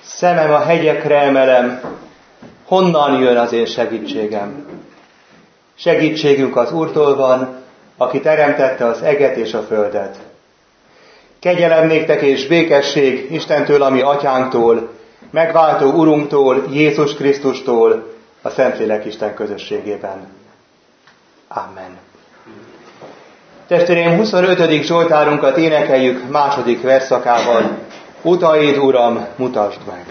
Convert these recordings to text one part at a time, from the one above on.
Szemem a hegyekre emelem, honnan jön az én segítségem? Segítségünk az Úrtól van, aki teremtette az eget és a földet. Kegyelem néktek és békesség Istentől, ami atyánktól, megváltó Urunktól, Jézus Krisztustól, a Szentlélek Isten közösségében. Amen. Testvéreim, 25. Zsoltárunkat énekeljük második versszakával. Utaid, Uram, mutasd meg!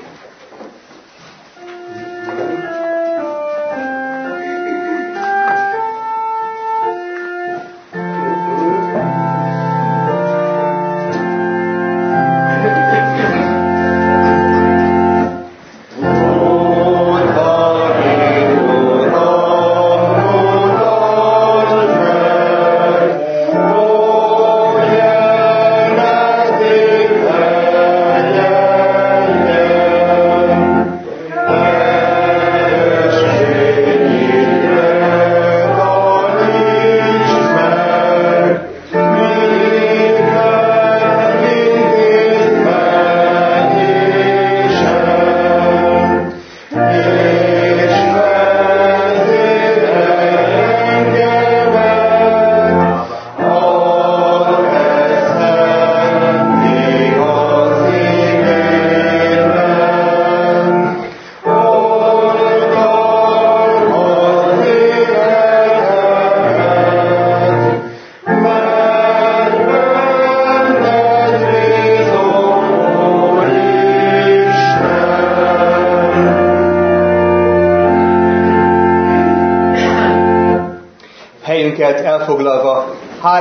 Elfoglalva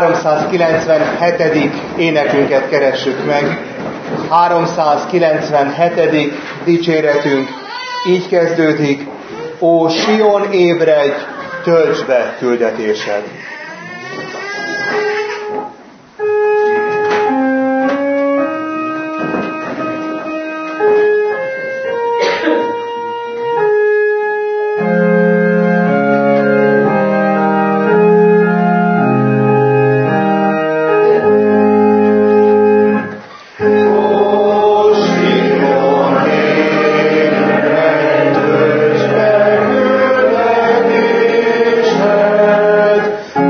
397. énekünket keressük meg. 397. dicséretünk így kezdődik: Ó Sion, ébredj, töltsd be küldetésed! Oh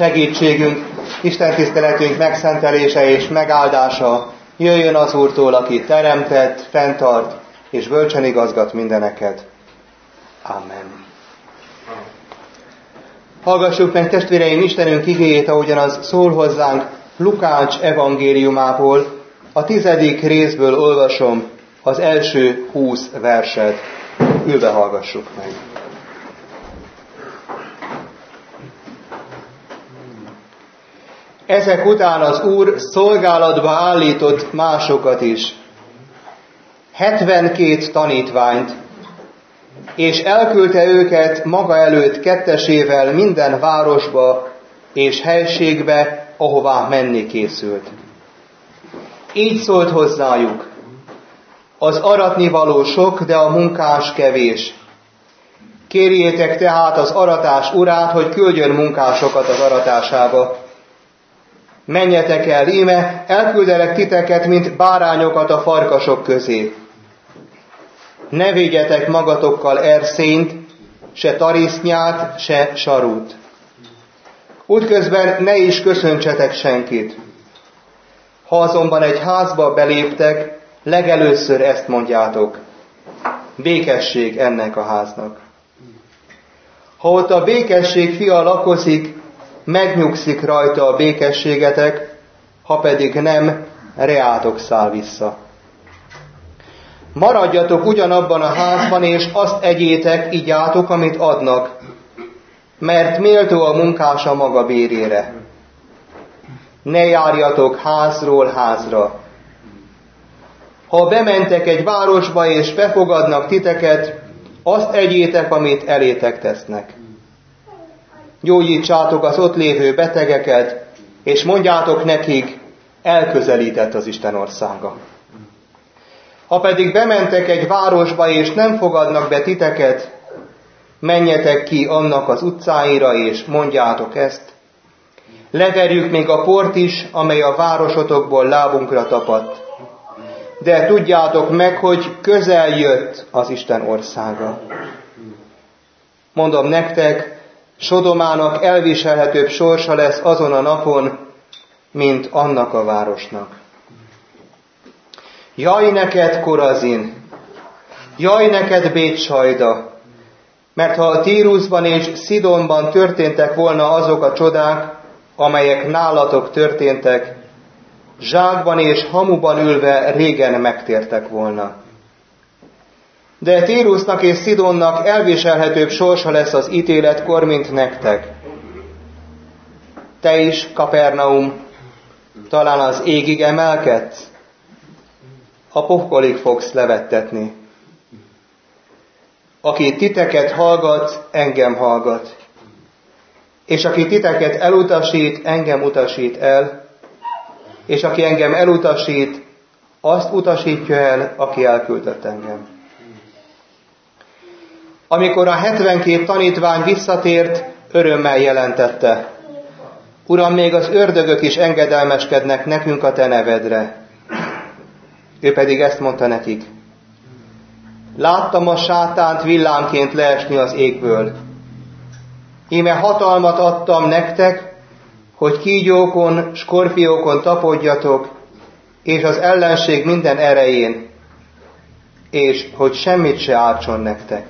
segítségünk, Isten tiszteletünk megszentelése és megáldása jöjjön az Úrtól, aki teremtett, fenntart és bölcsen igazgat mindeneket. Amen. Hallgassuk meg, testvéreim, Istenünk igéjét, ahogyan az szól hozzánk Lukács evangéliumából, a 10. részből olvasom az első 20 verset. Ülve hallgassuk meg. Ezek után az Úr szolgálatba állított másokat is, 72 tanítványt, és elküldte őket maga előtt kettesével minden városba és helységbe, ahová menni készült. Így szólt hozzájuk: az aratnivaló sok, de a munkás kevés. Kérjétek tehát az aratás urát, hogy küldjön munkásokat az aratásába. Menjetek el, íme, elküldelek titeket, mint bárányokat a farkasok közé. Ne vigyetek magatokkal erszényt, se tarisznyát, se sarút. Útközben ne is köszöntsetek senkit. Ha azonban egy házba beléptek, legelőször ezt mondjátok: békesség ennek a háznak. Ha ott a békesség fia lakozik, megnyugszik rajta a békességetek, ha pedig nem, reátok száll vissza. Maradjatok ugyanabban a házban, és azt egyétek, igyátok, amit adnak, mert méltó a munkás a maga bérére. Ne járjatok házról házra. Ha bementek egy városba, és befogadnak titeket, azt egyétek, amit elétek tesznek. Gyógyítsátok az ott lévő betegeket, és mondjátok nekik, elközelített az Isten országa. Ha pedig bementek egy városba, és nem fogadnak be titeket, menjetek ki annak az utcáira, és mondjátok ezt: leverjük még a port is, amely a városotokból lábunkra tapadt. De tudjátok meg, hogy közel jött az Isten országa. Mondom nektek, Sodomának elviselhetőbb sorsa lesz azon a napon, mint annak a városnak. Jaj neked, Korazin! Jaj neked, Bétsajda! Mert ha a Tírusban és Szidonban történtek volna azok a csodák, amelyek nálatok történtek, zsákban és hamuban ülve régen megtértek volna. De Tírusnak és Szidonnak elviselhetőbb sorsa lesz az ítéletkor, mint nektek. Te is, Kapernaum, talán az égig emelkedsz? A pokolig fogsz levettetni. Aki titeket hallgat, engem hallgat. És aki titeket elutasít, engem utasít el. És aki engem elutasít, azt utasítja el, aki elküldött engem. Amikor a 72 tanítvány visszatért, örömmel jelentette: Uram, még az ördögök is engedelmeskednek nekünk a te nevedre. Ő pedig ezt mondta nekik: láttam a sátánt villámként leesni az égből. Íme hatalmat adtam nektek, hogy kígyókon, skorpiókon tapodjatok, és az ellenség minden erején, és hogy semmit se ártson nektek.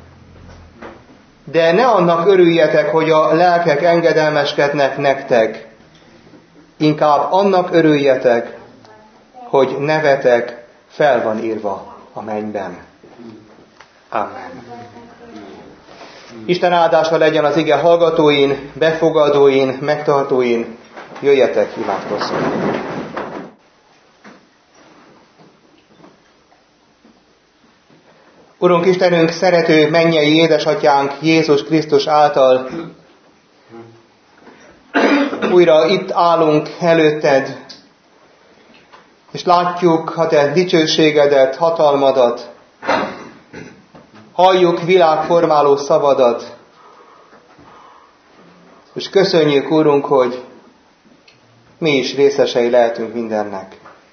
De ne annak örüljetek, hogy a lelkek engedelmeskednek nektek, inkább annak örüljetek, hogy nevetek fel van írva a mennyben. Amen. Isten áldása legyen az ige hallgatóin, befogadóin, megtartóin. Jöjjetek, imádkozzunk. Urunk Istenünk, szerető mennyei édesatyánk Jézus Krisztus által újra itt állunk előtted, és látjuk a te dicsőségedet, hatalmadat, halljuk világformáló szavadat, és köszönjük, Úrunk, hogy mi is részesei lehetünk mindennek.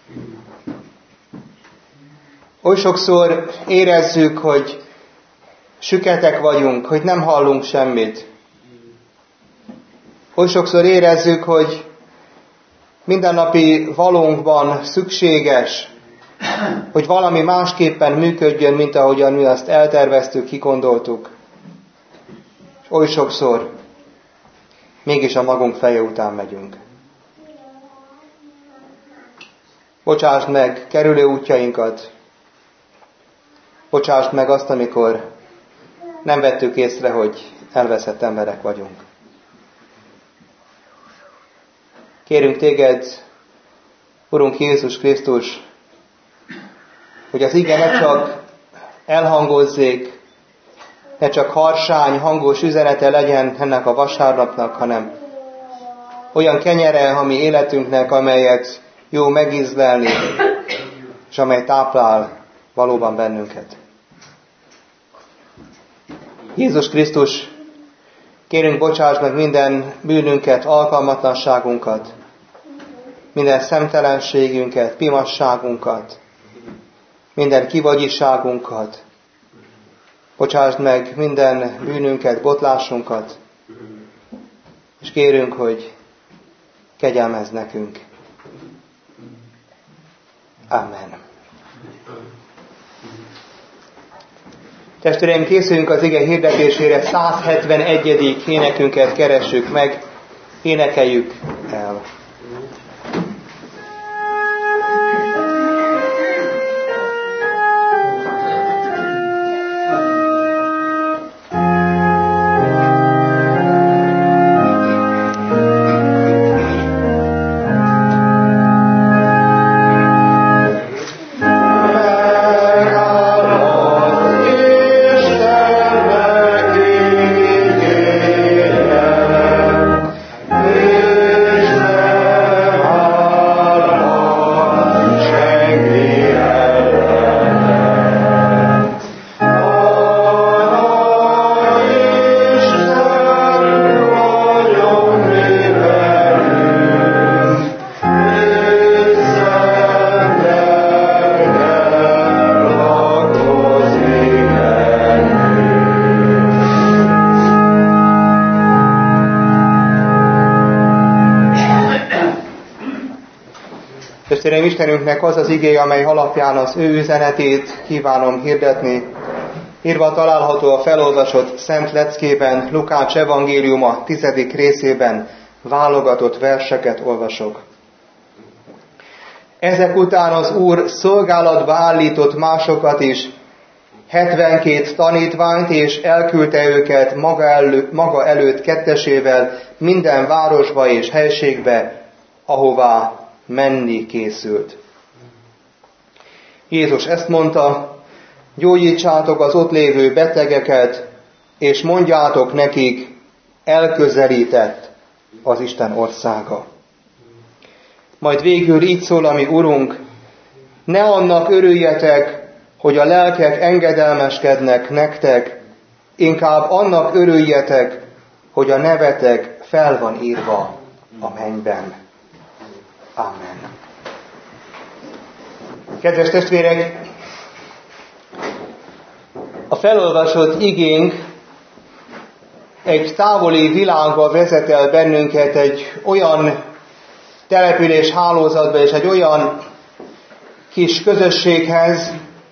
Oly sokszor érezzük, hogy süketek vagyunk, hogy nem hallunk semmit. Oly sokszor érezzük, hogy mindennapi valónkban szükséges, hogy valami másképpen működjön, mint ahogyan mi azt elterveztük, kigondoltuk. És oly sokszor mégis a magunk feje után megyünk. Bocsásd meg kerülő útjainkat, bocsásd meg azt, amikor nem vettük észre, hogy elveszett emberek vagyunk. Kérünk téged, Urunk Jézus Krisztus, hogy az ige ne csak elhangozzék, ne csak harsány, hangos üzenete legyen ennek a vasárnapnak, hanem olyan kenyere a mi életünknek, amelyet jó megízlelni, és amely táplál valóban bennünket. Jézus Krisztus, kérünk, bocsáss meg minden bűnünket, alkalmatlanságunkat, minden szemtelenségünket, pimasságunkat, minden kivagyiságunkat. Bocsásd meg minden bűnünket, botlásunkat, és kérünk, hogy kegyelmezz nekünk. Amen. Testvéreim, készüljünk az ige hirdetésére, 171. énekünket keressük meg, énekeljük el. Testvérem, Istenünknek az az igéje, amely alapján az ő üzenetét kívánom hirdetni. Írva található a felolvasott Szent Leckében, Lukács evangéliuma 10. részében, válogatott verseket olvasok. Ezek után az Úr szolgálatba állított másokat is, 72 tanítványt, és elküldte őket maga előtt kettesével minden városba és helységbe, ahová menni készült. Jézus ezt mondta: gyógyítsátok az ott lévő betegeket, és mondjátok nekik, elközelített az Isten országa. Majd végül így szól a mi Urunk: ne annak örüljetek, hogy a lelkek engedelmeskednek nektek, inkább annak örüljetek, hogy a nevetek fel van írva a mennyben. Amen. Kedves testvérek, a felolvasott igénk egy távoli világba vezet el bennünket, egy olyan település hálózatba és egy olyan kis közösséghez,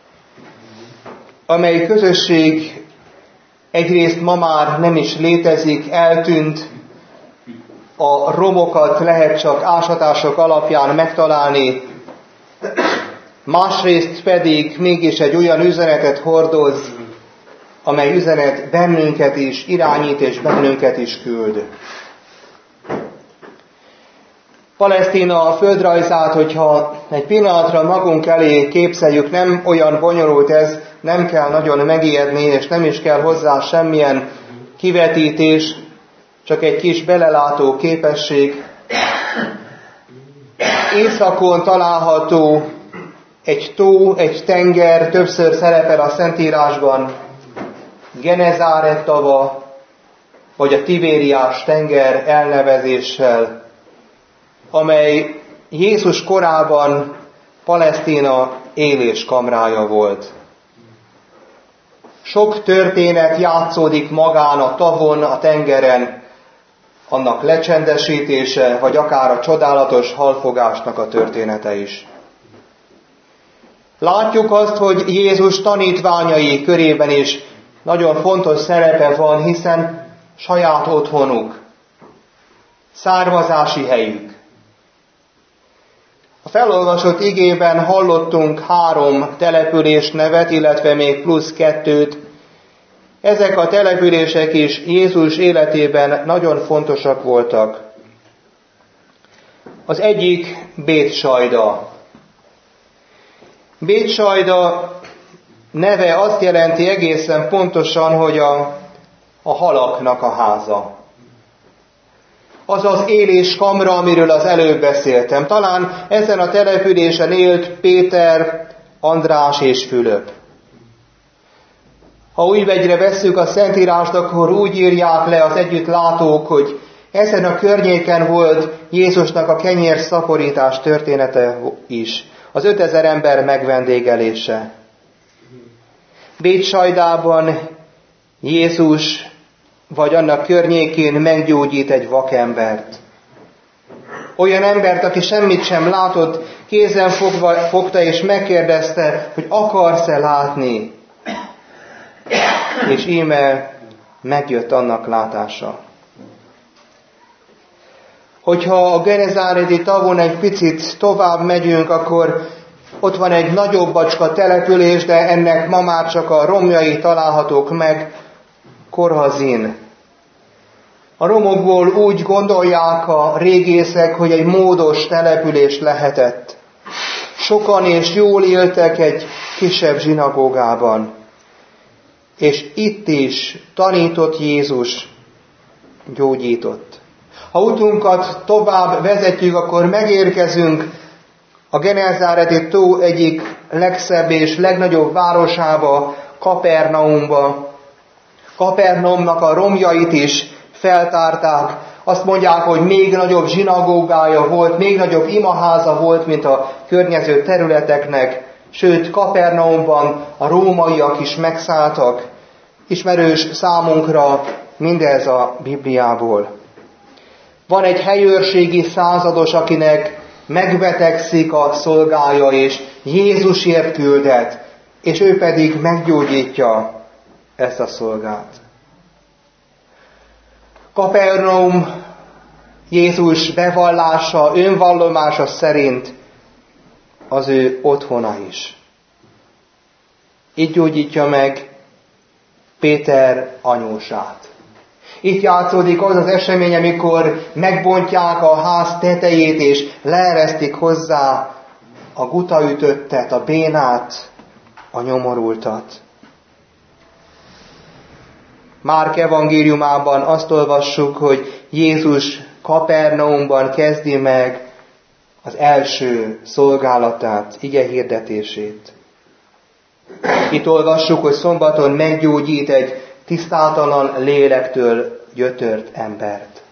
amely közösség egyrészt ma már nem is létezik, eltűnt, a romokat lehet csak ásatások alapján megtalálni, másrészt pedig mégis egy olyan üzenetet hordoz, amely üzenet bennünket is irányít és bennünket is küld. Palesztina földrajzát, hogyha egy pillanatra magunk elé képzeljük, nem olyan bonyolult ez, nem kell nagyon megijedni, és nem is kell hozzá semmilyen kivetítés, csak egy kis belelátó képesség. Északon található egy tó, egy tenger, többször szerepel a Szentírásban, Genezáret tava, vagy a Tibériás tenger elnevezéssel, amely Jézus korában Palesztina éléskamrája volt. Sok történet játszódik magán a tavon, a tengeren, annak lecsendesítése, vagy akár a csodálatos halfogásnak a története is. Látjuk azt, hogy Jézus tanítványai körében is nagyon fontos szerepe van, hiszen saját otthonuk, származási helyük. A felolvasott igében hallottunk 3 település nevet, illetve még plusz 2-t. Ezek a települések is Jézus életében nagyon fontosak voltak. Az egyik Bétsajda. Bétsajda neve azt jelenti egészen pontosan, hogy a halaknak a háza. Az az éléskamra, amiről az előbb beszéltem. Talán ezen a településen élt Péter, András és Fülöp. Ha újvegyre vesszük a Szentírást, akkor úgy írják le az együttlátók, hogy ezen a környéken volt Jézusnak a kenyérszaporítás története is. Az 5000 ember megvendégelése. Bétsajdában Jézus vagy annak környékén meggyógyít egy vakembert. Olyan embert, aki semmit sem látott, kézen fogta és megkérdezte, hogy akarsz-e látni? És íme megjött annak látása. Hogyha a Genezáreti tavon egy picit tovább megyünk, akkor ott van egy nagyobb bacska település, de ennek ma már csak a romjai találhatók meg, Korhazin. A romokból úgy gondolják a régészek, hogy egy módos település lehetett. Sokan és jól éltek egy kisebb zsinagógában. És itt is tanított Jézus, gyógyított. Ha utunkat tovább vezetjük, akkor megérkezünk a Genezáreti tó egyik legszebb és legnagyobb városába, Kapernaumba. Kapernaumnak a romjait is feltárták. Azt mondják, hogy még nagyobb zsinagógája volt, még nagyobb imaháza volt, mint a környező területeknek. Sőt, Kapernaumban a rómaiak is megszálltak. Ismerős számunkra mindez a Bibliából. Van egy helyőrségi százados, akinek megbetegszik a szolgája, és Jézusért küldet, és ő pedig meggyógyítja ezt a szolgát. Kapernaum Jézus bevallása, önvallomása szerint az ő otthona is. Itt gyógyítja meg Péter anyósát. Itt játszódik az az esemény, amikor megbontják a ház tetejét, és leeresztik hozzá a gutaütöttet, a bénát, a nyomorultat. Márk evangéliumában azt olvassuk, hogy Jézus Kapernaumban kezdi meg az első szolgálatát, ige hirdetését. Itt olvassuk, hogy szombaton meggyógyít egy tisztátalan lélektől gyötört embert.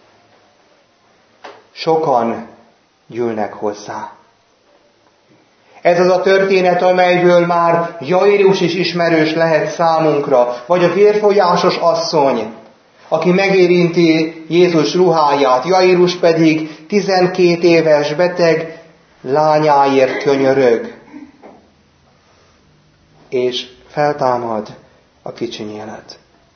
Sokan gyűlnek hozzá. Ez az a történet, amelyből már Jairus is ismerős lehet számunkra, vagy a vérfolyásos asszony, aki megérinti Jézus ruháját, Jairus pedig 12 éves beteg lányáért könyörög, és feltámad a kicsiny élet.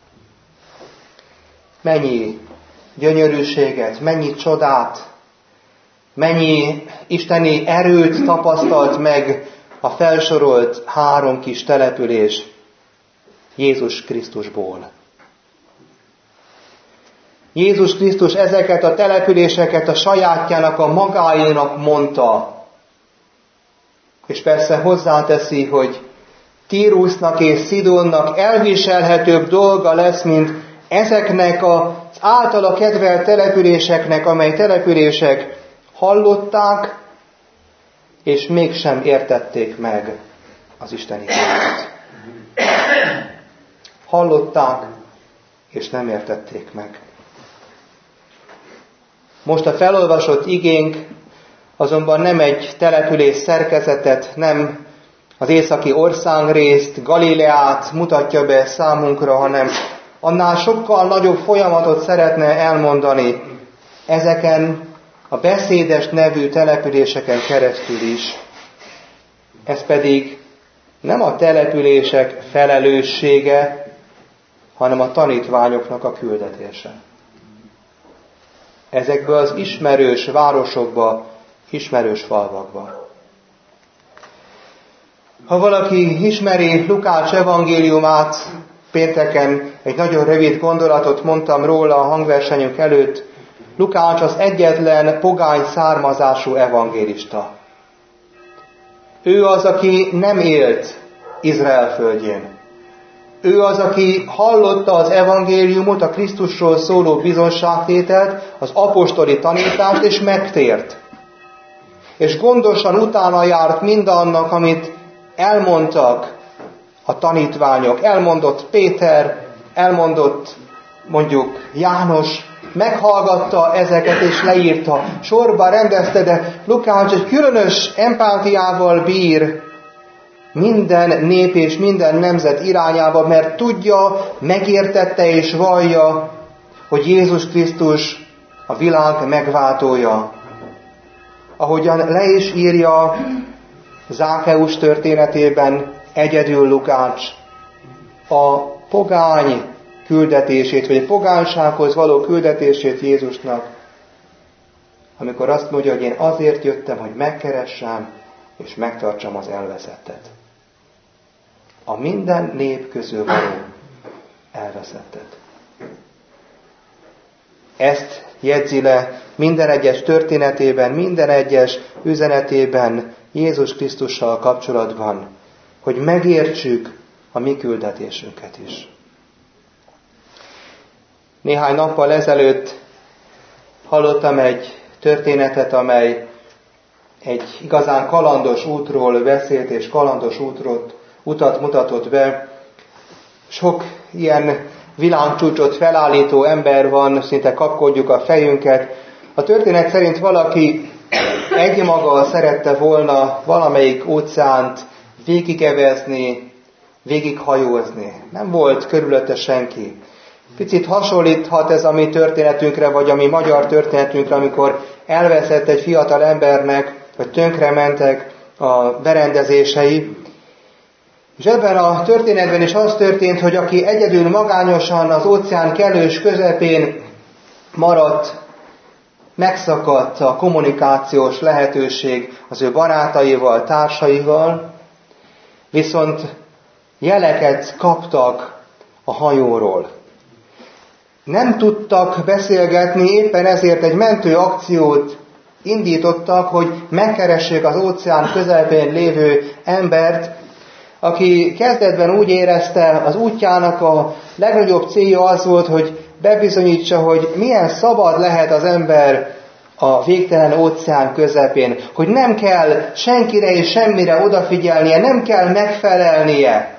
Mennyi gyönyörűséget, mennyi csodát, mennyi isteni erőt tapasztalt meg a felsorolt 3 kis település Jézus Krisztusból. Jézus Krisztus ezeket a településeket a sajátjának, a magáénak mondta. És persze hozzáteszi, hogy Tírusnak és Szidonnak elviselhetőbb dolga lesz, mint ezeknek az általa kedvelt településeknek, amely települések hallották, és mégsem értették meg az Isten igényt. Hallották, és nem értették meg. Most a felolvasott igénk azonban nem egy település szerkezetet, nem az északi országrészt, Galileát mutatja be számunkra, hanem annál sokkal nagyobb folyamatot szeretne elmondani ezeken a beszédes nevű településeken keresztül is. Ez pedig nem a települések felelőssége, hanem a tanítványoknak a küldetése. Ezekből az ismerős városokba, ismerős falvakba. Ha valaki ismeri Lukács evangéliumát, pénteken egy nagyon rövid gondolatot mondtam róla a hangversenyünk előtt, Lukács az egyetlen pogány származású evangélista. Ő az, aki nem élt Izrael földjén. Ő az, aki hallotta az evangéliumot, a Krisztusról szóló bizonságtételt, az apostoli tanítást, és megtért. És gondosan utána járt mindannak, amit elmondtak a tanítványok. Elmondott Péter, elmondott mondjuk János, meghallgatta ezeket és leírta, sorba rendezte, de Lukács egy különös empátiával bír minden nép és minden nemzet irányába, mert tudja, megértette és vallja, hogy Jézus Krisztus a világ megváltója. Ahogyan le is írja Zákeus történetében egyedül Lukács, a pogány küldetését, vagy a pogánysághoz való küldetését Jézusnak, amikor azt mondja, hogy én azért jöttem, hogy megkeressem és megtartsam az elveszettet. A minden nép közül való elveszettet. Ezt jegyzi le minden egyes történetében, minden egyes üzenetében Jézus Krisztussal kapcsolatban, hogy megértsük a mi küldetésünket is. Néhány nappal ezelőtt hallottam egy történetet, amely egy igazán kalandos útról beszélt, és kalandos utat mutatott be. Sok ilyen világcsúcsot felállító ember van, szinte kapkodjuk a fejünket. A történet szerint valaki egymaga szerette volna valamelyik óceánt végigevezni, végighajózni. Nem volt körülötte senki. Picit hasonlíthat ez a mi történetünkre, vagy a mi magyar történetünkre, amikor elveszett egy fiatal embernek, vagy tönkrementek a berendezései. És ebben a történetben is az történt, hogy aki egyedül magányosan az óceán kellős közepén maradt, megszakadt a kommunikációs lehetőség az ő barátaival, társaival, viszont jeleket kaptak a hajóról. Nem tudtak beszélgetni, éppen ezért egy mentő akciót indítottak, hogy megkeressék az óceán közepén lévő embert, aki kezdetben úgy érezte, az útjának a legnagyobb célja az volt, hogy bebizonyítsa, hogy milyen szabad lehet az ember a végtelen óceán közepén, hogy nem kell senkire és semmire odafigyelnie, nem kell megfelelnie.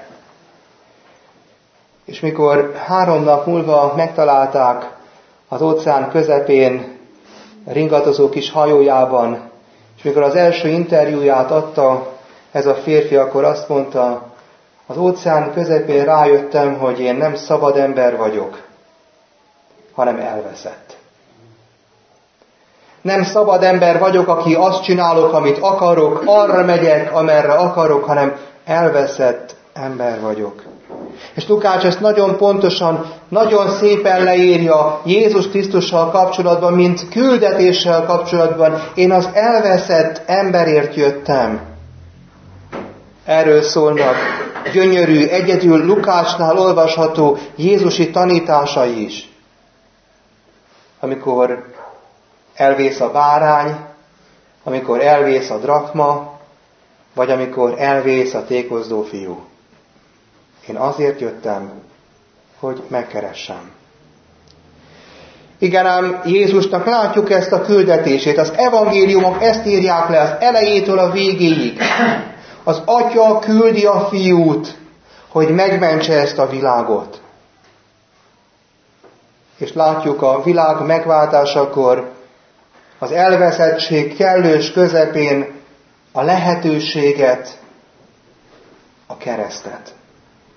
És mikor 3 nap múlva megtalálták az óceán közepén, ringatozó kis hajójában, és mikor az első interjúját adta ez a férfi, akkor azt mondta, az óceán közepén rájöttem, hogy én nem szabad ember vagyok, hanem elveszett. Nem szabad ember vagyok, aki azt csinálok, amit akarok, arra megyek, amerre akarok, hanem elveszett ember vagyok. És Lukács ezt nagyon pontosan, nagyon szépen leírja Jézus Krisztussal kapcsolatban, mint küldetéssel kapcsolatban. Én az elveszett emberért jöttem. Erről szólnak gyönyörű, egyedül Lukácsnál olvasható Jézusi tanításai is. Amikor elvész a bárány, amikor elvész a drakma, vagy amikor elvész a tékozdó fiú. Én azért jöttem, hogy megkeressem. Igen ám Jézusnak látjuk ezt a küldetését. Az evangéliumok ezt írják le az elejétől a végéig. Az Atya küldi a fiút, hogy megmentse ezt a világot. És látjuk a világ megváltásakor az elveszettség kellős közepén a lehetőséget, a keresztet.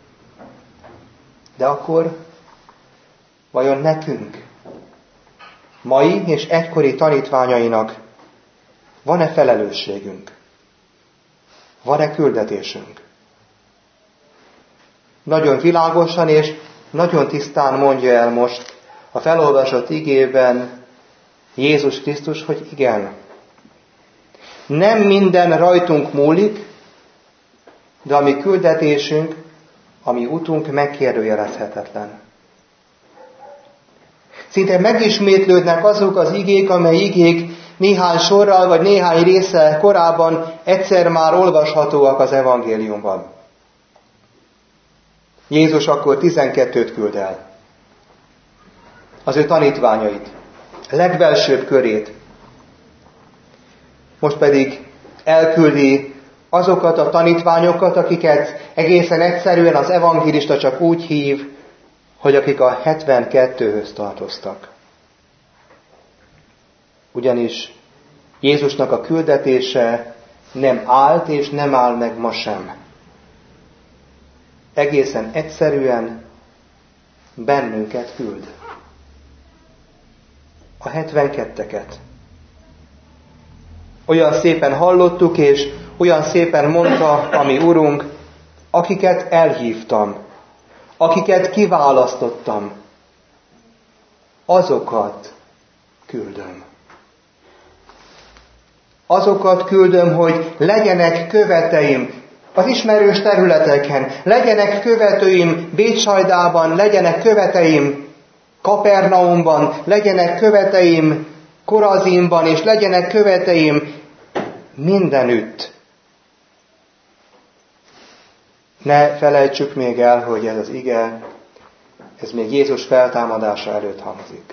De akkor vajon nekünk mai és egykori tanítványainak van-e felelősségünk? Van-e küldetésünk? Nagyon világosan és nagyon tisztán mondja el most a felolvasott igében Jézus Krisztus, hogy igen. Nem minden rajtunk múlik, de a mi küldetésünk, a mi utunk megkérdőjelezhetetlen. Szinte megismétlődnek azok az igék, amely igék néhány sorral vagy néhány résszel korábban egyszer már olvashatóak az evangéliumban. Jézus akkor 12-t küld el. Az ő tanítványait, legbelsőbb körét. Most pedig elküldi azokat a tanítványokat, akiket egészen egyszerűen az evangélista csak úgy hív, hogy akik a 72-höz tartoztak. Ugyanis Jézusnak a küldetése nem állt és nem áll meg ma sem. Egészen egyszerűen bennünket küld. A 72-eket. Olyan szépen hallottuk, és olyan szépen mondta a mi Urunk, akiket elhívtam, akiket kiválasztottam, azokat küldöm. Azokat küldöm, hogy legyenek követeim az ismerős területeken, legyenek követőim Bécsajdában, legyenek követeim Kapernaumban, legyenek követeim Korazinban, és legyenek követeim mindenütt. Ne felejtsük még el, hogy ez az ige, ez még Jézus feltámadása előtt hangzik.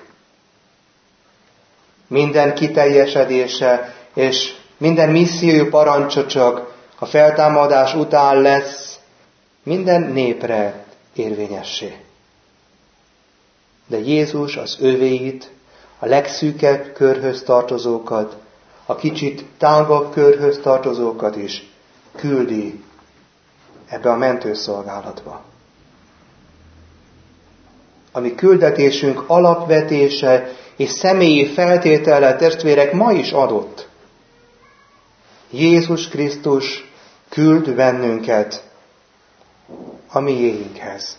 Minden kiteljesedése és minden missziójú parancsa csak a feltámadás után lesz minden népre érvényessé. De Jézus az övéit, a legszűkebb körhöz tartozókat, a kicsit tágabb körhöz tartozókat is küldi ebbe a mentőszolgálatba. A mi küldetésünk alapvetése és személyi feltétele, testvérek, ma is adott. Jézus Krisztus küld bennünket a miénkhez.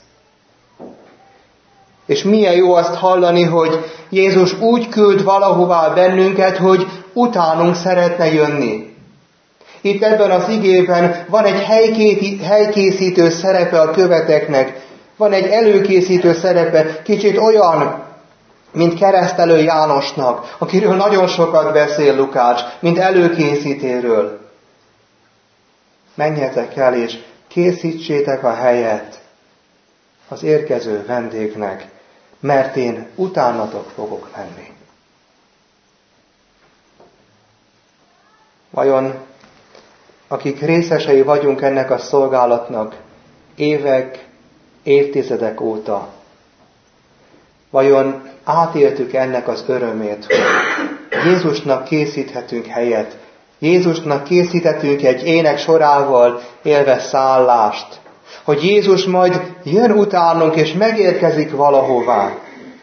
És milyen jó azt hallani, hogy Jézus úgy küld valahová bennünket, hogy utánunk szeretne jönni. Itt ebben az igében van egy helykészítő szerepe a követeknek, van egy előkészítő szerepe, kicsit olyan, mint Keresztelő Jánosnak, akiről nagyon sokat beszél Lukács, mint előkészítéről. Menjetek el, és készítsétek a helyet az érkező vendégnek, mert én utánatok fogok menni. Vajon, akik részesei vagyunk ennek a szolgálatnak évek, évtizedek óta, vajon átéltük ennek az örömét, hogy Jézusnak készíthetünk helyet, Jézusnak készíthetünk egy ének sorával élve szállást, hogy Jézus majd jön utánunk és megérkezik valahová.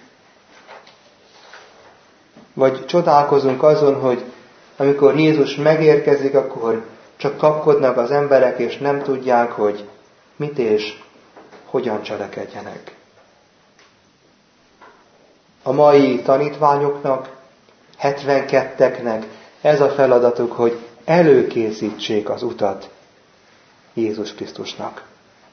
Vagy csodálkozunk azon, hogy amikor Jézus megérkezik, akkor csak kapkodnak az emberek, és nem tudják, hogy mit és hogyan cselekedjenek. A mai tanítványoknak, 72-eknek ez a feladatuk, hogy előkészítsék az utat Jézus Krisztusnak.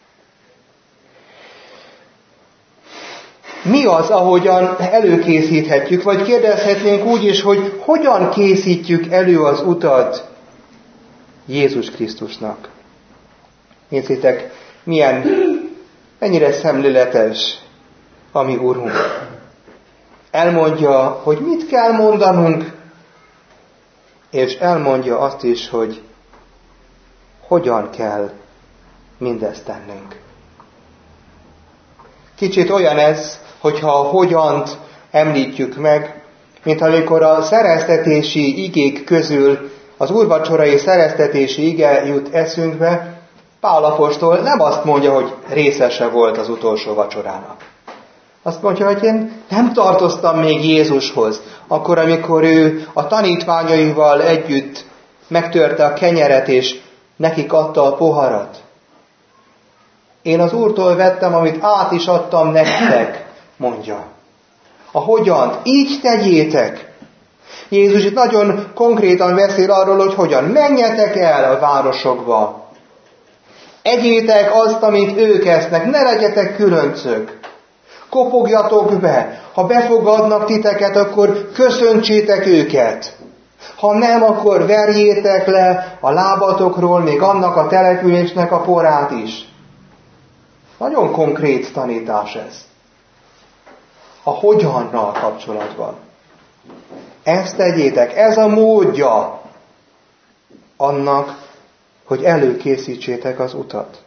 Mi az, ahogyan előkészíthetjük, vagy kérdezhetnénk úgy is, hogy hogyan készítjük elő az utat Jézus Krisztusnak? Nézzétek, mennyire szemléletes a mi Urunk. Elmondja, hogy mit kell mondanunk, és elmondja azt is, hogy hogyan kell mindezt tennünk. Kicsit olyan ez, hogyha a hogyant említjük meg, mint amikor a szereztetési igék közül az úrvacsorai szereztetési ige jut eszünkbe, Pál apostol nem azt mondja, hogy részese volt az utolsó vacsorának. Azt mondja, hogy én nem tartoztam még Jézushoz. akkor, amikor ő a tanítványaival együtt megtörte a kenyeret, és nekik adta a poharat. Én az Úrtól vettem, amit át is adtam nektek, mondja. A hogyan? Így tegyétek. Jézus itt nagyon konkrétan beszél arról, hogy hogyan. Menjetek el a városokba. Egyétek azt, amit ők esznek, ne legyetek különcök. Kopogjatok be. Ha befogadnak titeket, akkor köszöntsétek őket. Ha nem, akkor verjétek le a lábatokról még annak a településnek a porát is. Nagyon konkrét tanítás ez. A hogyannal kapcsolatban. Ezt tegyétek, ez a módja annak, hogy előkészítsétek az utat.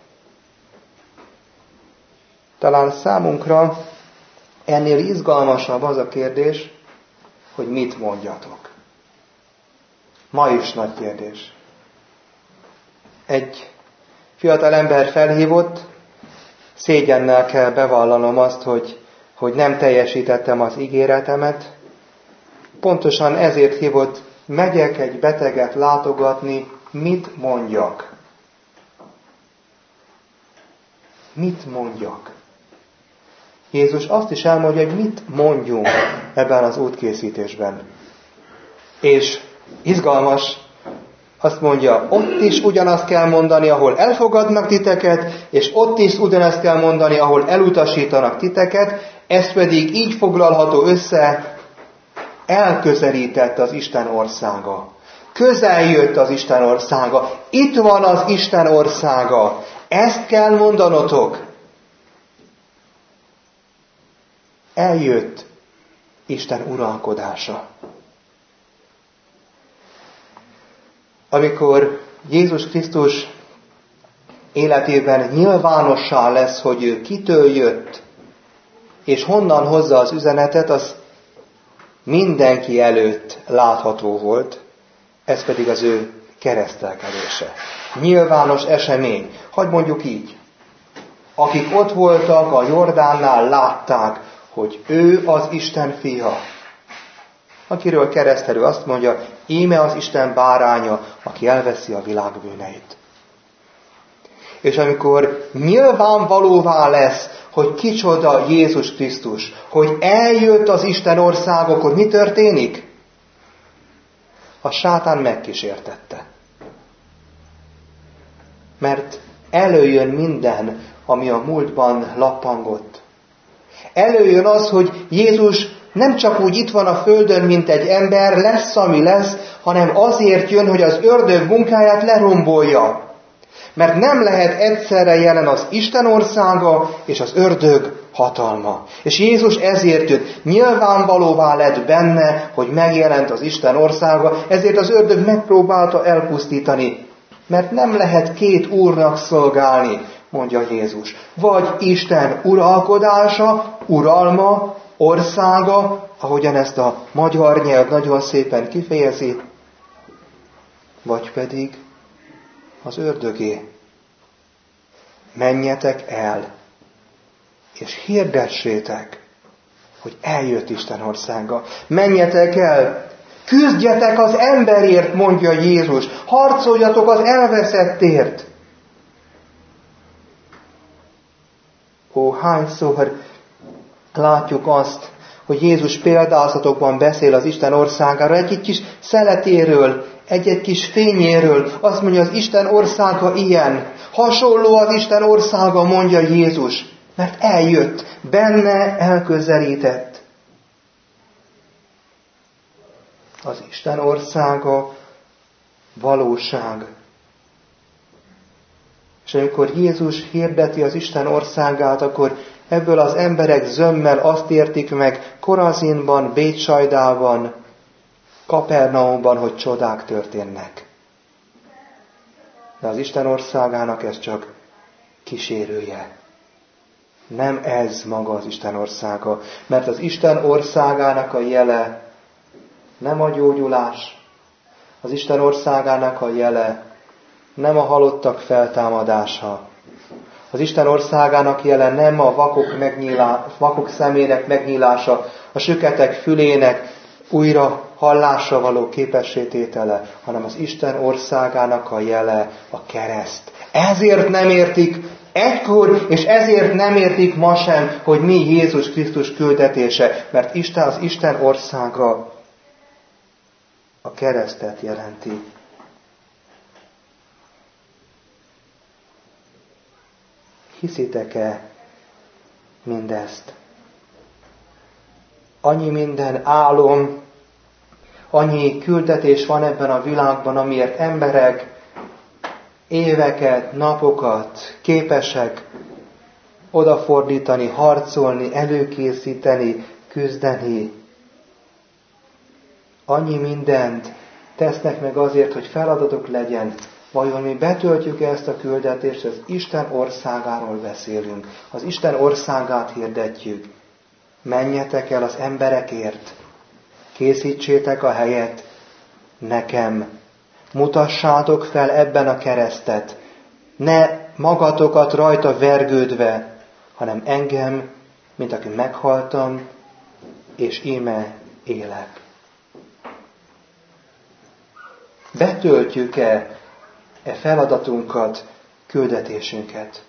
Talán számunkra ennél izgalmasabb az a kérdés, hogy mit mondjatok. Ma is nagy kérdés. Egy fiatal ember felhívott, szégyennel kell bevallanom azt, hogy nem teljesítettem az ígéretemet. Pontosan ezért hívott, megyek egy beteget látogatni, mit mondjak? Mit mondjak? Jézus azt is elmondja, hogy mit mondjunk ebben az útkészítésben. És izgalmas, azt mondja, ott is ugyanazt kell mondani, ahol elfogadnak titeket, és ott is ugyanazt kell mondani, ahol elutasítanak titeket, ez pedig így foglalható össze, elközelített az Isten országa. Közel jött az Isten országa. Itt van az Isten országa. Ezt kell mondanotok. Eljött Isten uralkodása. Amikor Jézus Krisztus életében nyilvánossá lesz, hogy ő kitől jött, és honnan hozza az üzenetet, az mindenki előtt látható volt, ez pedig az ő keresztelkedése. Nyilvános esemény. Hadd mondjuk így. Akik ott voltak a Jordánnál, látták, hogy ő az Isten fia. Akiről keresztelő azt mondja, íme az Isten báránya, aki elveszi a világ bűneit. És amikor nyilvánvalóvá lesz, hogy kicsoda Jézus Krisztus, hogy eljött az Isten ország, akkor mi történik? A sátán megkísértette. Mert előjön minden, ami a múltban lappangott. Előjön az, hogy Jézus nem csak úgy itt van a földön, mint egy ember, lesz, ami lesz, hanem azért jön, hogy az ördög munkáját lerombolja. Mert nem lehet egyszerre jelen az Isten országa és az ördög hatalma. És Jézus ezért jött. Nyilvánvalóvá lett benne, hogy megjelent az Isten országa, ezért az ördög megpróbálta elpusztítani. Mert nem lehet két úrnak szolgálni, mondja Jézus. Vagy Isten uralkodása, uralma, országa, ahogyan ezt a magyar nyelv nagyon szépen kifejezi, vagy pedig az ördögé. Menjetek el, és hirdessétek, hogy eljött Isten országa. Menjetek el, küzdjetek az emberért, mondja Jézus. Harcoljatok az elveszettért. Ó, hányszor látjuk azt, hogy Jézus példázatokban beszél az Isten országára, egy kis szeletéről, egy kis fényéről. Azt mondja, az Isten országa ilyen. Hasonló az Isten országa, mondja Jézus. Mert eljött, benne elközelített. Az Isten országa valóság. És amikor Jézus hirdeti az Isten országát, akkor ebből az emberek zömmel azt értik meg Korazinban, Bétsajdában, Kapernaumban, hogy csodák történnek. De az Isten országának ez csak kísérője. Nem ez maga az Isten országa, mert az Isten országának a jele nem a gyógyulás, az Isten országának a jele nem a halottak feltámadása, az Isten országának jele nem a vakok szemének megnyílása, a süketek fülének újra hallásra való képességtétele, hanem az Isten országának a jele a kereszt. Ezért nem értik egykor, és ezért nem értik ma sem, hogy mi Jézus Krisztus küldetése, mert az Isten országa a keresztet jelenti. Hiszitek-e mindezt? Annyi minden álom, annyi küldetés van ebben a világban, amiért emberek éveket, napokat képesek odafordítani, harcolni, előkészíteni, küzdeni. Annyi mindent tesznek meg azért, hogy feladatok legyen. Vajon mi betöltjük ezt a küldetést, az Isten országáról beszélünk, az Isten országát hirdetjük. Menjetek el az emberekért, készítsétek a helyet nekem, mutassátok fel ebben a keresztet, ne magatokat rajta vergődve, hanem engem, mint aki meghaltam, és íme élek. Betöltjük-e feladatunkat, küldetésünket?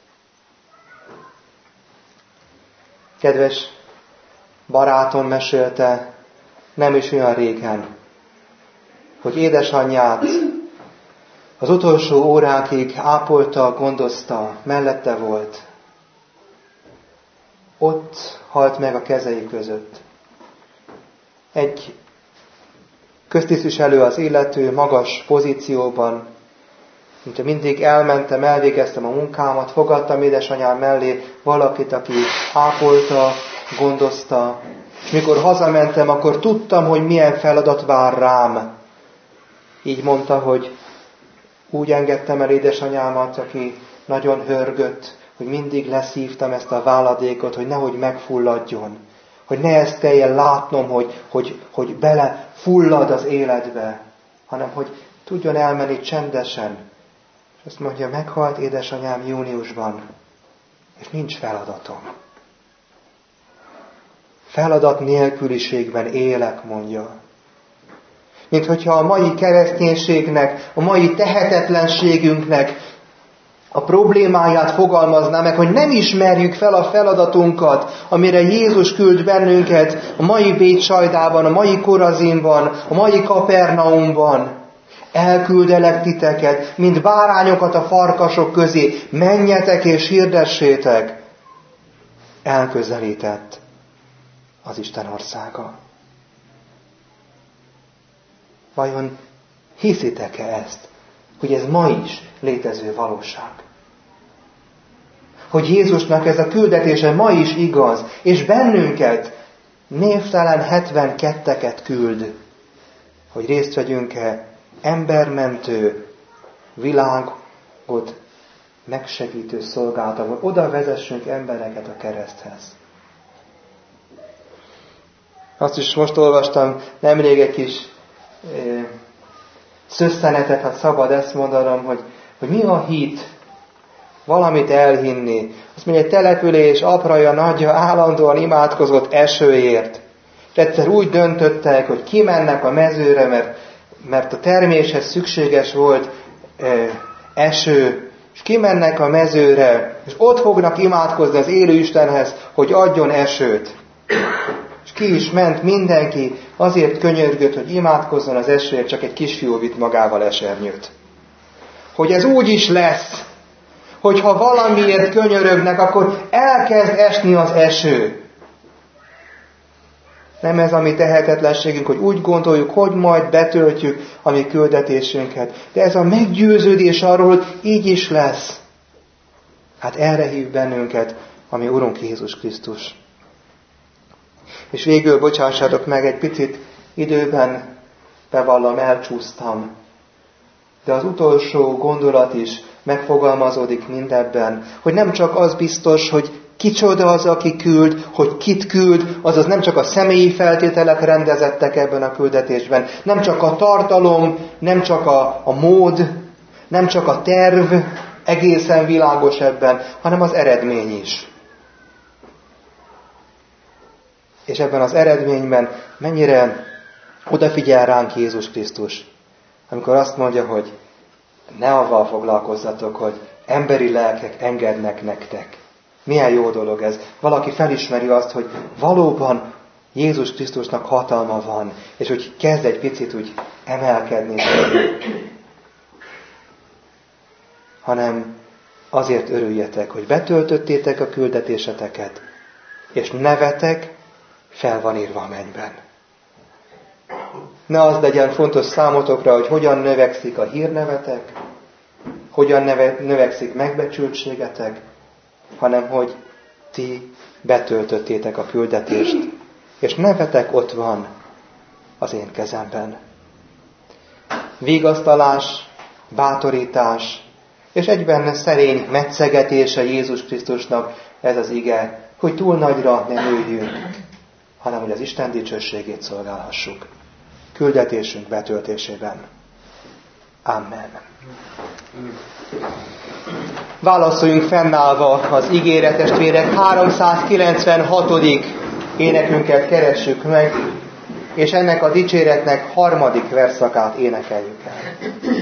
Kedves barátom mesélte nem is olyan régen, hogy édesanyját az utolsó órákig ápolta, gondozta, mellette volt. Ott halt meg a kezei között. Egy köztisztviselő az illető, magas pozícióban, mint mindig elmentem, elvégeztem a munkámat, fogadtam édesanyám mellé valakit, aki ápolta, gondozta, és mikor hazamentem, akkor tudtam, hogy milyen feladat vár rám. Így mondta, hogy úgy engedtem el édesanyámat, aki nagyon hörgött, hogy mindig leszívtam ezt a váladékot, hogy nehogy megfulladjon. Hogy ne ezt kelljen látnom, hogy belefullad az életbe, hanem hogy tudjon elmenni csendesen. És azt mondja, meghalt édesanyám júniusban, és nincs feladatom. Feladat nélküliségben élek, mondja. Mint hogyha a mai kereszténységnek, a mai tehetetlenségünknek a problémáját fogalmazná meg, hogy nem ismerjük fel a feladatunkat, amire Jézus küld bennünket a mai Bécsajdában, a mai Korazinban, a mai Kapernaumban. Elküldelek titeket, mint bárányokat a farkasok közé, menjetek és hirdessétek. Elközelített az Isten országa. Vajon hiszitek-e ezt, hogy ez ma is létező valóság? Hogy Jézusnak ez a küldetése ma is igaz, és bennünket névtelen 72-eket küld, hogy részt vegyünk-e embermentő, világot megsegítő szolgálatban, oda vezessünk embereket a kereszthez. Azt is most olvastam nemrég egy kis szösszenetet, ha szabad ezt mondanom, hogy mi a hit, valamit elhinni. Azt mondja, egy település apraja, nagyja állandóan imádkozott esőért. És egyszer úgy döntöttek, hogy kimennek a mezőre, mert a terméshez szükséges volt eső, és kimennek a mezőre, és ott fognak imádkozni az élő Istenhez, hogy adjon esőt. És ki is ment mindenki, azért könyörgött, hogy imádkozzon az esőért, csak egy kisfiú vitt magával esernyőt. Hogy ez úgy is lesz, hogyha valamiért könyörögnek, akkor elkezd esni az eső. Nem ez a mi tehetetlenségünk, hogy úgy gondoljuk, hogy majd betöltjük a mi küldetésünket. De ez a meggyőződés arról, hogy így is lesz. Hát erre hív bennünket a mi Urunk Jézus Krisztus. És végül bocsássátok meg, egy picit időben bevallom, elcsúsztam. De az utolsó gondolat is megfogalmazódik mindebben, hogy nem csak az biztos, hogy kicsoda az, aki küld, hogy kit küld, azaz nem csak a személyi feltételek rendezettek ebben a küldetésben, nem csak a tartalom, nem csak a mód, nem csak a terv egészen világos ebben, hanem az eredmény is. És ebben az eredményben mennyire Odafigyel ránk Jézus Krisztus, amikor azt mondja, hogy ne avval foglalkozzatok, hogy emberi lelkek engednek nektek. Milyen jó dolog ez. Valaki felismeri azt, hogy valóban Jézus Krisztusnak hatalma van, és hogy kezd egy picit úgy emelkedni. Hanem azért örüljetek, hogy betöltöttétek a küldetéseteket, és nevetek fel van írva a mennyben. Ne az legyen fontos számotokra, hogy hogyan növekszik a hírnevetek, hogyan növekszik megbecsültségetek, hanem hogy ti betöltöttétek a küldetést, és nevetek ott van az én kezemben. Vigasztalás, bátorítás, és egyben szerény metszegetése Jézus Krisztusnak ez az ige, hogy túl nagyra ne nőjünk, hanem hogy az Isten dicsőségét szolgálhassuk. Küldetésünk betöltésében. Amen. Válaszoljunk fennállva az ígére, testvérek, 396. énekünket keressük meg, és ennek a dicséretnek 3. versszakát énekeljük el.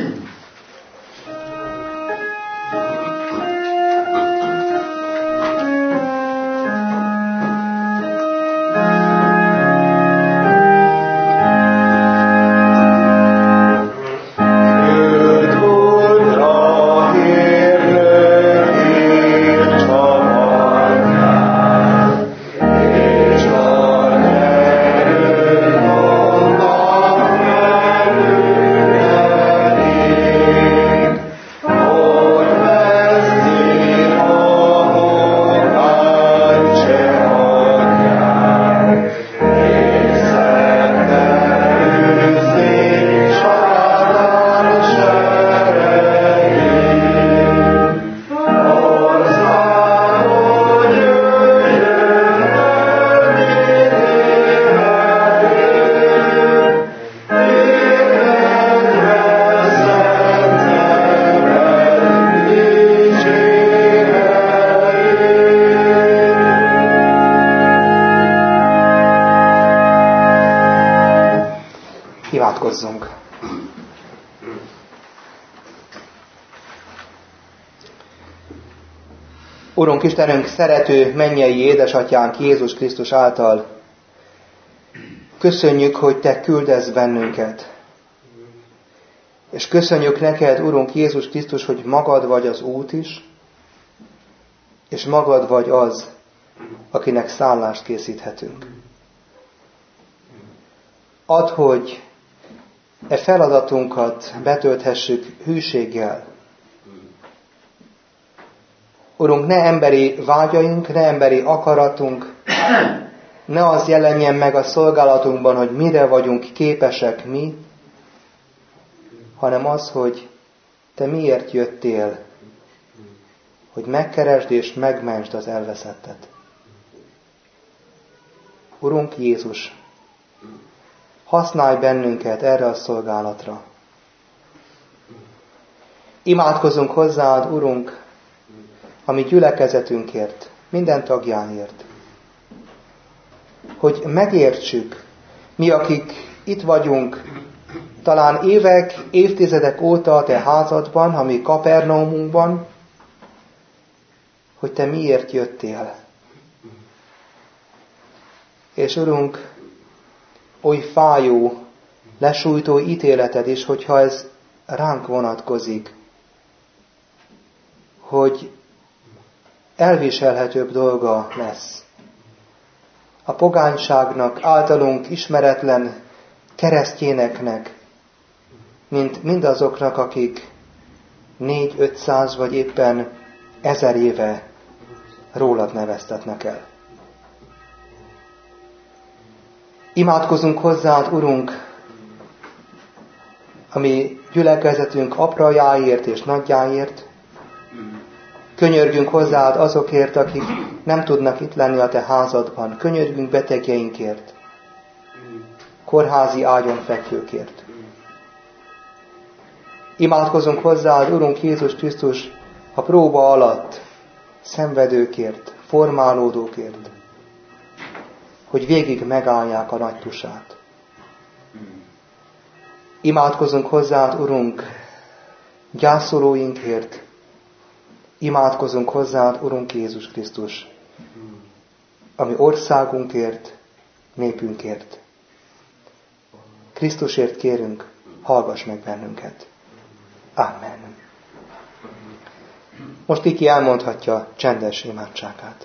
Imádkozzunk! Urunk Istenünk, szerető mennyei édesatyánk Jézus Krisztus által, köszönjük, hogy Te küldesz bennünket. És köszönjük neked, Urunk Jézus Krisztus, hogy magad vagy az út is, és magad vagy az, akinek szállást készíthetünk. Add, hogy e feladatunkat betölthessük hűséggel. Urunk, ne emberi vágyaink, ne emberi akaratunk, ne az jelenjen meg a szolgálatunkban, hogy mire vagyunk képesek mi, hanem az, hogy Te miért jöttél, hogy megkeresd és megmentsd az elveszettet. Urunk Jézus, használj bennünket erre a szolgálatra. Imádkozunk hozzád, Urunk, a mi gyülekezetünkért, minden tagjáért. Hogy megértsük, mi, akik itt vagyunk, talán évek, évtizedek óta a Te házadban, a mi Kapernaumunkban, hogy Te miért jöttél. És Urunk, oly fájó, lesújtó ítéleted is, hogyha ez ránk vonatkozik, hogy elviselhetőbb dolga lesz a pogányságnak, általunk ismeretlen keresztjéneknek, mint mindazoknak, akik 400-500 vagy éppen 1000 éve rólad neveztetnek el. Imádkozunk hozzád, Urunk, a mi gyülekezetünk aprajáért és nagyjáért. Könyörgünk hozzád azokért, akik nem tudnak itt lenni a Te házadban. Könyörgünk betegjeinkért, kórházi ágyon fekvőkért. Imádkozunk hozzád, Urunk Jézus Krisztus, a próba alatt szenvedőkért, formálódókért, hogy végig megállják a nagy tusát. Imádkozunk hozzád, Urunk, gyászolóinkért. Imádkozunk hozzád, Urunk Jézus Krisztus, ami országunkért, népünkért. Krisztusért kérünk, hallgass meg bennünket. Amen. Most Iki elmondhatja csendes imádságát.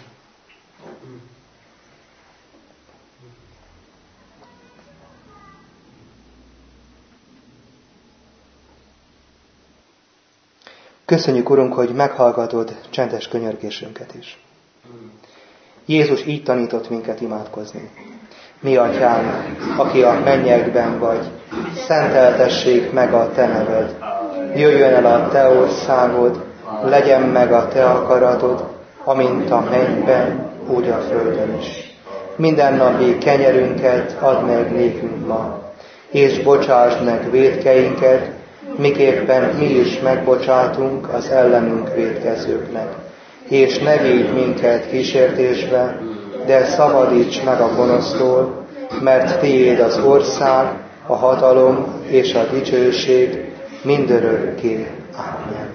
Köszönjük, Urunk, hogy meghallgatod csendes könyörgésünket is. Jézus így tanított minket imádkozni. Mi, Atyánk, aki a mennyekben vagy, szenteltessék meg a Te neved. Jöjjön el a Te országod, legyen meg a Te akaratod, amint a mennyben, úgy a földön is. Mindennapi kenyerünket add meg nékünk ma, és bocsásd meg vétkeinket, miképpen mi is megbocsátunk az ellenünk vétkezőknek. És ne védj minket kísértésbe, de szabadíts meg a gonosztól, mert tiéd az ország, a hatalom és a dicsőség mindörökké. Amen.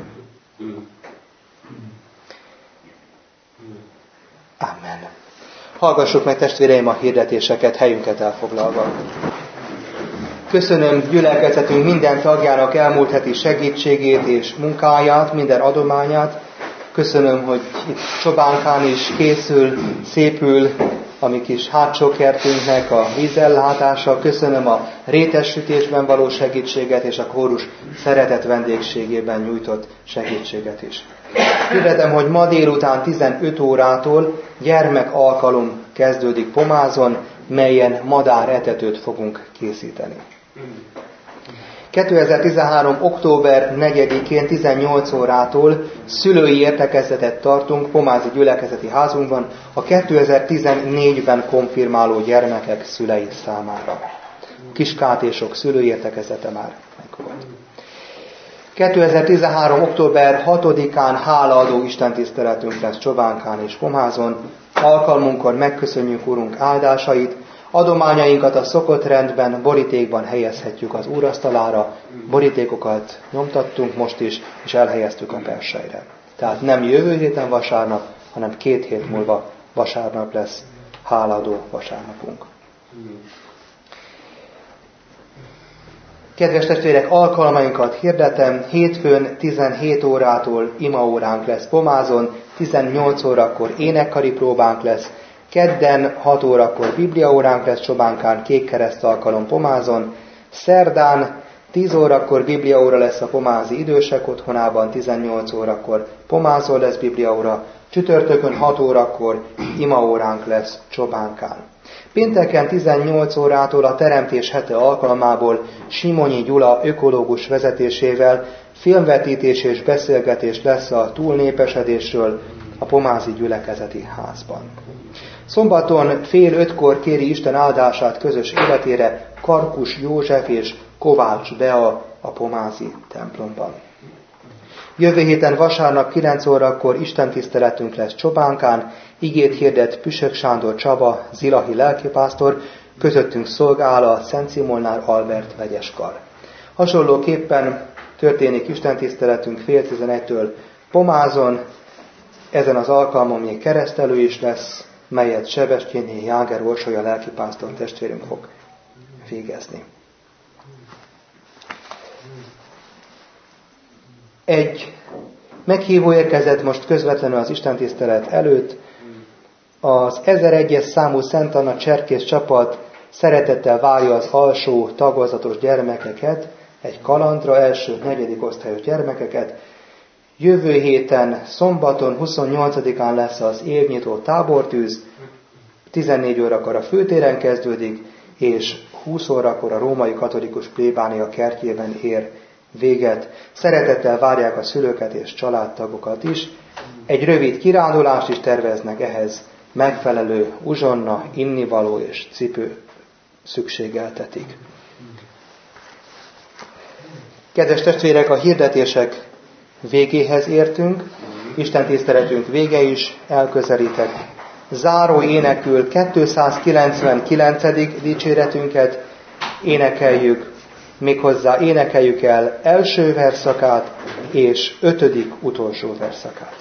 Amen. Hallgassuk meg, testvéreim, a hirdetéseket, helyünket elfoglalva. Köszönöm gyülekezetünk minden tagjának elmúlt heti segítségét és munkáját, minden adományát. Köszönöm, hogy itt Csobánkán is készül, szépül a mi kis hátsó kertünknek a vízellátása. Köszönöm a rétessütésben való segítséget és a kórus szeretett vendégségében nyújtott segítséget is. Hirdetem, hogy ma délután 15 órától gyermekalkalom kezdődik Pomázon, melyen madáretetőt fogunk készíteni. 2013. október 4-én 18 órától szülői értekezletet tartunk Pomázi gyülekezeti házunkban a 2014-ben konfirmáló gyermekek szülei számára. Kiskátésok szülői értekezlete már megvolt. 2013. október 6-án hálaadó istentiszteletünk lesz Csobánkán és Pomázon. Alkalmunkkor megköszönjük Urunk áldásait, adományainkat a szokott rendben, borítékban helyezhetjük az úrasztalára. Borítékokat nyomtattunk most is, és elhelyeztük a persejre. Tehát nem jövő héten vasárnap, hanem 2 hét múlva vasárnap lesz hálaadó vasárnapunk. Kedves testvérek, alkalmainkat hirdetem, hétfőn 17 órától imaóránk lesz Pomázon, 18 órakor énekkari próbánk lesz, kedden 6 órakor bibliaóránk lesz Csobánkán, Kékkereszt alkalom Pomázon, szerdán 10 órakor bibliaóra lesz a pomázi idősek otthonában, 18 órakor Pomázon lesz bibliaóra, csütörtökön 6 órakor imaóránk lesz Csobánkán. Pénteken 18 órától a Teremtés hete alkalmából Simonyi Gyula ökológus vezetésével filmvetítés és beszélgetés lesz a túlnépesedésről a Pomázi gyülekezeti házban. Szombaton fél 5-kor kéri Isten áldását közös életére Karkus József és Kovács Bea a Pomázi templomban. Jövő héten vasárnap 9 órakor istentiszteletünk lesz Csobánkán, igét hirdet Püsök Sándor Csaba, zilahi lelkipásztor, közöttünk szolgál a Szent Szimolnár Albert vegyeskar. Hasonlóképpen történik istentiszteletünk fél 11-től Pomázon, ezen az alkalmon még keresztelő is lesz, melyet Sebestyéni Jáger Orsolya lelkipásztor testvérünk fog végezni. Egy meghívó érkezett most közvetlenül az istentisztelet előtt. Az 1001-es számú Szent Anna cserkész csapat szeretettel várja az alsó tagozatos gyermekeket, egy kalandra, első, 4. osztályos gyermekeket. Jövő héten, szombaton, 28-án lesz az évnyitó tábortűz, 14 órakor a főtéren kezdődik, és 20 órakor a római katolikus plébánia kertjében ér véget. Szeretettel várják a szülőket és családtagokat is. Egy rövid kirándulást is terveznek ehhez, megfelelő uzsonna, innivaló és cipő szükségeltetik. Kedves testvérek, a hirdetések végéhez értünk, Isten tiszteletünk vége is elközelített. Záró énekül 299. dicséretünket énekeljük. méghozzá énekeljük el első verszakát és 5. utolsó verszakát.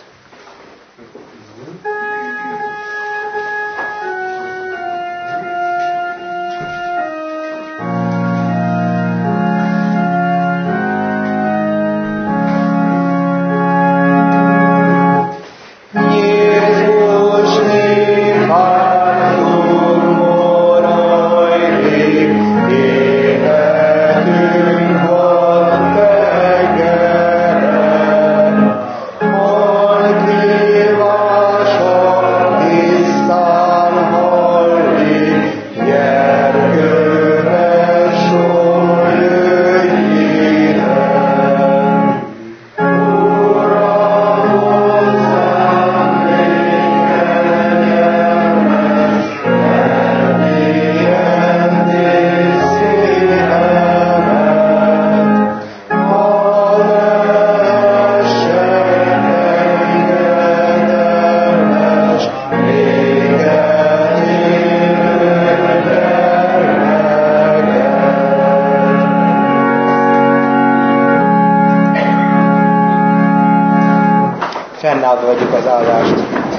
Fennállva adjuk az állást.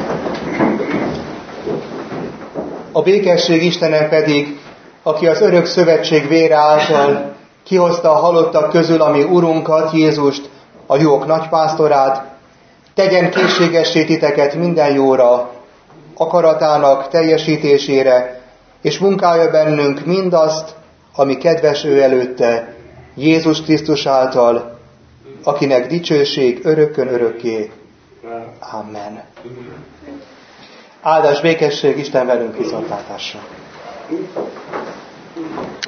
A békesség Istene pedig, aki az örök szövetség vére által kihozta a halottak közül a mi Urunkat, Jézust, a juhok nagypásztorát, tegyen készségessé titeket minden jóra, akaratának teljesítésére, és munkálja bennünk mindazt, ami kedves ő előtte, Jézus Krisztus által, akinek dicsőség örökkön örökké. Amen. Áldás békesség, Isten velünk viszontlátásra.